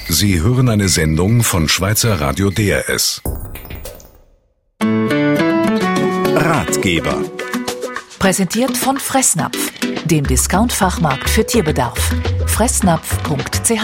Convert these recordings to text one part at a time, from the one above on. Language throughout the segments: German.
Sie hören eine Sendung von Schweizer Radio DRS. Ratgeber. Präsentiert von Fressnapf, dem Discount-Fachmarkt für Tierbedarf. Fressnapf.ch.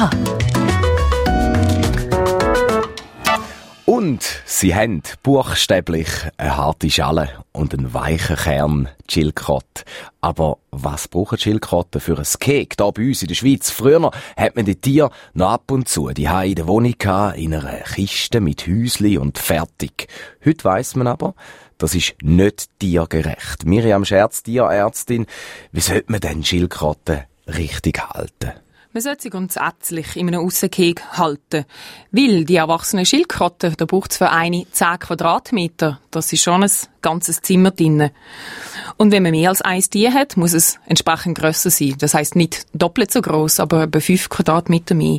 Und sie haben buchstäblich eine harte Schale und einen weichen Kern, die Schildkröte. Aber was brauchen Schildkröten für ein Cake hier bei uns in der Schweiz? Früher hat man die Tiere noch ab und zu die in der Wohnung gehabt, in einer Kiste mit Häusli und fertig. Heute weiss man aber, das ist nicht tiergerecht. Miriam Scherz, Tierärztin, wie sollte man denn Schildkröten richtig halten? Man sollte sie grundsätzlich in einem Aussenkeg halten. Weil die erwachsenen Schildkröten, da braucht es für eine 10 Quadratmeter. Das ist schon ein ganzes Zimmer drin. Und wenn man mehr als ein Tier hat, muss es entsprechend grösser sein. Das heisst nicht doppelt so gross, aber etwa 5 Quadratmeter mehr.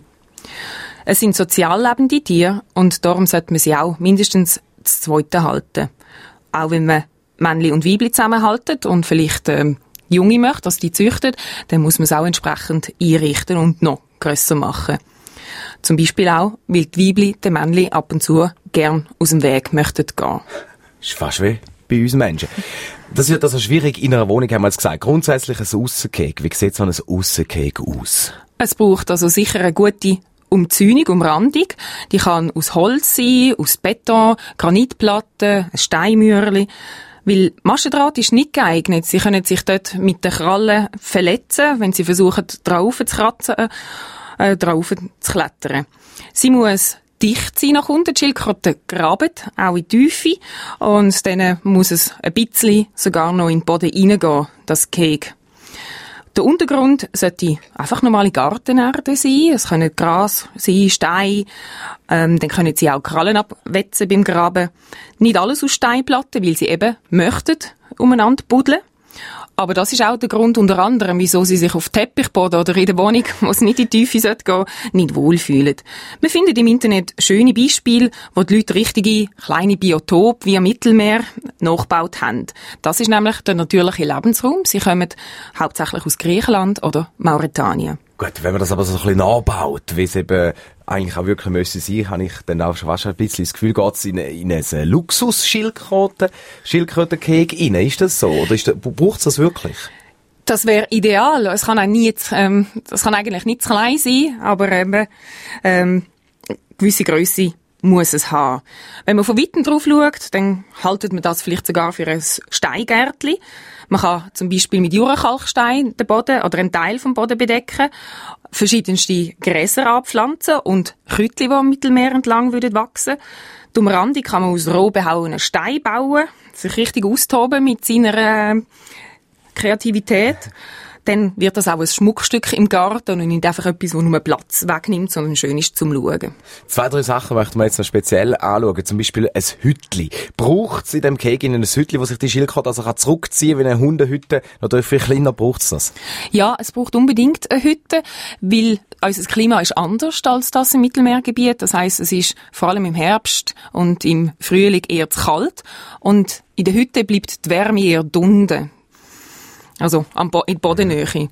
Es sind sozial lebende Tiere und darum sollte man sie auch mindestens das Zweite halten. Auch wenn man Männli und Weibli zusammenhalten und vielleicht Junge möchte, dass die züchtet, dann muss man es auch entsprechend einrichten und noch grösser machen. Zum Beispiel auch, weil die Weibli den Männli ab und zu gern aus dem Weg möchten gehen. Das ist fast wie bei uns Menschen. Das wird also schwierig in einer Wohnung, haben wir jetzt gesagt. Grundsätzlich ein Aussenkeg. Wie sieht so ein Aussenkeg aus? Es braucht also sicher eine gute Umzäunung, Umrandung. Die kann aus Holz sein, aus Beton, Granitplatten, ein Steinmürli. Weil Maschendraht ist nicht geeignet. Sie können sich dort mit den Krallen verletzen, wenn sie versuchen, drauf zu kratzen, drauf zu klettern. Sie muss dicht sein nach unten. Die Schildkröte graben, auch in die Tiefe. Und dann muss es ein bisschen sogar noch in den Boden reingehen, das Keg. Der Untergrund sollte einfach normale Gartenerde sein. Es können Gras sein, Steine. Dann können sie auch Krallen abwetzen beim Graben. Nicht alles aus Steinplatten, weil sie eben möchten umeinander buddeln. Aber das ist auch der Grund unter anderem, wieso sie sich auf Teppichboden oder in der Wohnung, wo es nicht in die Tiefe gehen sollte, nicht wohlfühlen. Man findet im Internet schöne Beispiele, wo die Leute richtige kleine Biotope wie am Mittelmeer nachgebaut haben. Das ist nämlich der natürliche Lebensraum. Sie kommen hauptsächlich aus Griechenland oder Mauretanien. Gut, wenn man das aber so ein bisschen nachbaut, wie es eben eigentlich auch wirklich müssen sein, habe ich dann auch schon fast ein bisschen das Gefühl, geht es in ein Luxus-Schildkrötenkeg rein. Ist das so? Oder braucht es das wirklich? Das wäre ideal. Es kann das kann eigentlich nicht zu klein sein, aber gewisse Grösse muss es haben. Wenn man von Weitem drauf schaut, dann haltet man das vielleicht sogar für ein Steingärtli. Man kann zum Beispiel mit Jurakalkstein den Boden oder einen Teil vom Boden bedecken, verschiedenste Gräser anpflanzen und Kräutchen, die am Mittelmeer entlang wachsen würden. Die Umrandung kann man aus roh behauenen Steinen bauen, sich richtig austoben mit seiner Kreativität. Dann wird das auch ein Schmuckstück im Garten und nicht einfach etwas, das nur Platz wegnimmt, sondern schön ist zum Schauen. 2, 3 Sachen möchten wir jetzt noch speziell anschauen. Zum Beispiel ein Hütli. Braucht es in dem Keg ein Hütli, wo sich die Schildkröte also zurückziehen kann, wie eine Hundehütte? Natürlich viel kleiner braucht es das. Ja, es braucht unbedingt eine Hütte, weil unser Klima ist anders als das im Mittelmeergebiet. Das heisst, es ist vor allem im Herbst und im Frühling eher zu kalt. Und in der Hütte bleibt die Wärme eher dunkel. Also in der Bodennähe.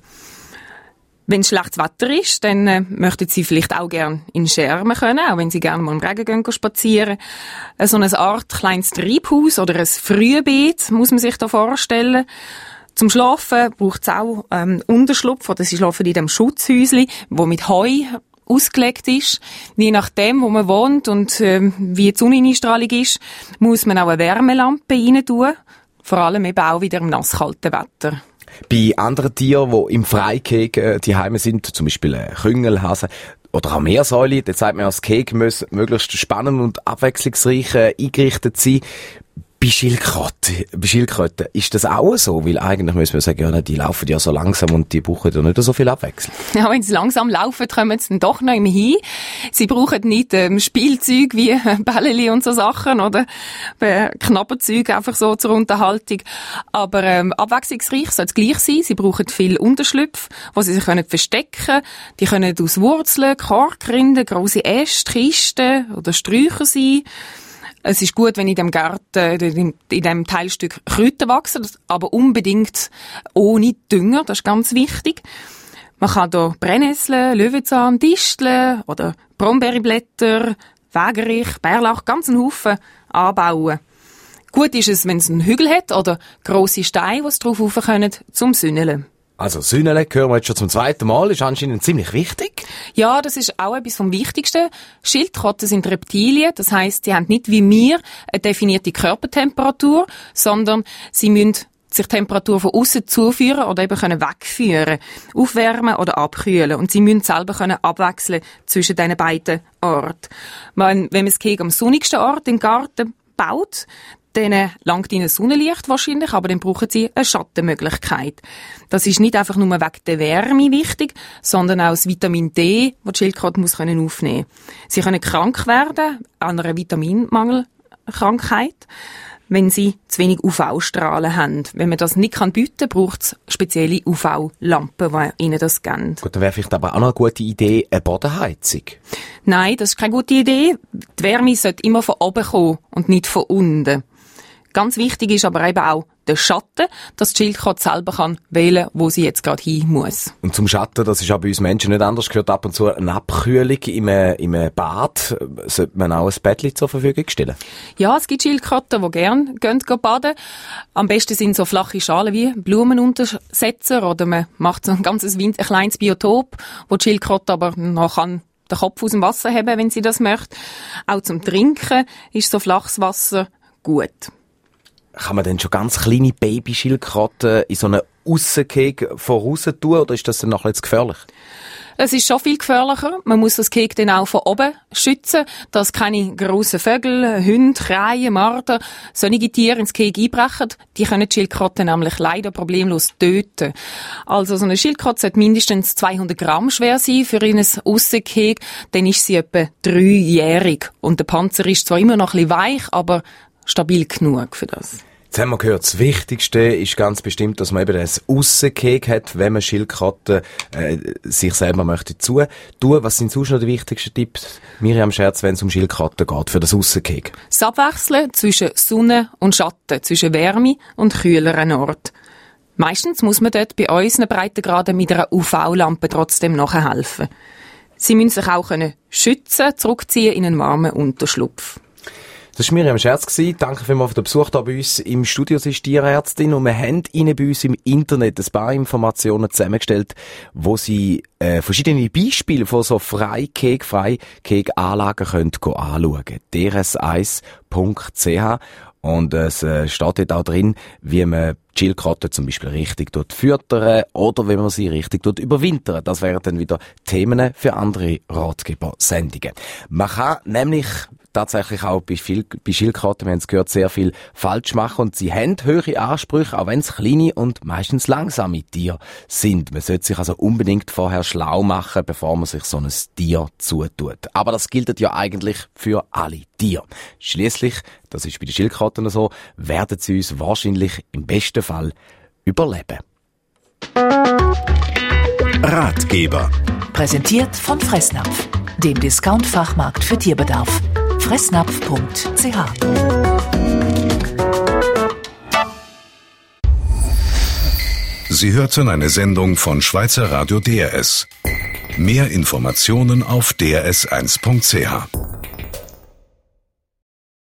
Wenn es schlechtes Wetter ist, dann möchten sie vielleicht auch gerne in Schermen können, auch wenn sie gerne mal im Regen gehen spazieren. So eine Art kleines Treibhaus oder ein Frühbeet muss man sich da vorstellen. Zum Schlafen braucht es auch Unterschlupf, oder sie schlafen in dem Schutzhäuschen, wo mit Heu ausgelegt ist. Je nachdem, wo man wohnt und wie die Sonneneinstrahlung ist, muss man auch eine Wärmelampe rein tun. Vor allem eben auch wieder im nasskalten Wetter. Bei anderen Tieren, die im Freikeg die Heime sind, zum Beispiel Küngelhasen oder auch Meersäule, da sagt man, das Keg muss möglichst spannend und abwechslungsreich eingerichtet sein. Bei Schildkröten ist das auch so? Weil eigentlich müssen wir sagen, ja, die laufen ja so langsam und die brauchen ja nicht so viel Abwechslung. Ja, wenn sie langsam laufen, kommen sie dann doch noch immer hin. Sie brauchen nicht Spielzeug wie Bälleli und so Sachen oder Knabberzeug einfach so zur Unterhaltung. Aber abwechslungsreich soll es gleich sein. Sie brauchen viel Unterschlupf, wo sie sich verstecken können. Die können aus Wurzeln, Korkrinden, grosse Äste, Kisten oder Sträucher sein. Es ist gut, wenn in dem Garten, in dem Teilstück Kräuter wachsen, aber unbedingt ohne Dünger, das ist ganz wichtig. Man kann hier Brennnesseln, Löwenzahn, Disteln oder Brombeerblätter, Wegerich, Bärlauch, ganz einen Haufen anbauen. Gut ist es, wenn es einen Hügel hat oder grosse Steine, die es drauf rauf können, zum Sünneln. Also Sünneln hören wir jetzt schon zum zweiten Mal, ist anscheinend ziemlich wichtig. Ja, das ist auch etwas vom Wichtigsten. Schildkröten sind Reptilien, das heisst, sie haben nicht wie wir eine definierte Körpertemperatur, sondern sie müssen sich Temperatur von außen zuführen oder eben können wegführen, aufwärmen oder abkühlen. Und sie müssen selber können abwechseln zwischen diesen beiden Orten. Wenn man das Keg am sonnigsten Ort im Garten baut, dann langt ihnen Sonnenlicht wahrscheinlich, aber dann brauchen sie eine Schattenmöglichkeit. Das ist nicht einfach nur wegen der Wärme wichtig, sondern auch das Vitamin D, das die Schildkröte muss aufnehmen können. Sie können krank werden an einer Vitaminmangelkrankheit, wenn sie zu wenig UV-Strahlen haben. Wenn man das nicht bieten kann, braucht es spezielle UV-Lampen, die ihnen das geben. Gut, dann wäre vielleicht aber auch noch eine gute Idee, eine Bodenheizung. Nein, das ist keine gute Idee. Die Wärme sollte immer von oben kommen und nicht von unten. Ganz wichtig ist aber eben auch der Schatten, dass die Schildkröte selber wählen kann, wo sie jetzt gerade hin muss. Und zum Schatten, das ist auch bei uns Menschen nicht anders, gehört ab und zu eine Abkühlung im Bad. Sollte man auch ein Bettchen zur Verfügung stellen? Ja, es gibt Schildkröten, die gerne gehen baden. Am besten sind so flache Schalen wie Blumenuntersetzer oder man macht so ein kleines Biotop, wo die Schildkröte aber noch den Kopf aus dem Wasser haben, wenn sie das möchte. Auch zum Trinken ist so flaches Wasser gut. Kann man denn schon ganz kleine Babyschildkröten in so einen Aussenkeg voraus tun, oder ist das dann noch etwas gefährlich? Es ist schon viel gefährlicher. Man muss das Keg dann auch von oben schützen, dass keine grossen Vögel, Hunde, Krähen, Marder, solche Tiere ins Keg einbrechen. Die können die Schildkröten nämlich leider problemlos töten. Also so eine Schildkröte sollte mindestens 200 Gramm schwer sein für ein Aussenkeg. Dann ist sie etwa 3-jährig. Und der Panzer ist zwar immer noch ein bisschen weich, aber stabil genug für das. Jetzt haben wir gehört, das Wichtigste ist ganz bestimmt, dass man eben ein Aussenkeg hat, wenn man Schildkröten sich selber möchte tun. Was sind sonst noch die wichtigsten Tipps, Miriam Scherz, wenn es um Schildkröten geht, für das Aussenkeg? Das Abwechseln zwischen Sonne und Schatten, zwischen Wärme und kühleren Ort. Meistens muss man dort bei unseren Breitengraden mit einer UV-Lampe trotzdem nachhelfen. Sie müssen sich auch schützen, zurückziehen in einen warmen Unterschlupf. Das war Miriam Scherz. Danke vielmals für den Besuch hier bei uns im Studio. Sie ist Tierärztin und wir haben Ihnen bei uns im Internet ein paar Informationen zusammengestellt, wo Sie verschiedene Beispiele von so Freikeg-Anlagen können anschauen können. drs1.ch. Und es steht dort auch drin, wie man die Schildkröten zum Beispiel richtig füttern oder wie man sie richtig überwintern. Das wären dann wieder Themen für andere Ratgeber-Sendungen. Man kann nämlich tatsächlich auch bei Schildkröten, wir haben es gehört, sehr viel falsch machen und sie haben hohe Ansprüche, auch wenn es kleine und meistens langsame Tiere sind. Man sollte sich also unbedingt vorher schlau machen, bevor man sich so ein Tier zutut. Aber das gilt ja eigentlich für alle Tiere. Schliesslich, das ist bei den Schildkröten so, werden sie uns wahrscheinlich im besten Fall überleben. Ratgeber. Präsentiert von Fressnapf, dem Discount-Fachmarkt für Tierbedarf. Fressnapf.ch. Sie hörten eine Sendung von Schweizer Radio DRS. Mehr Informationen auf drs1.ch.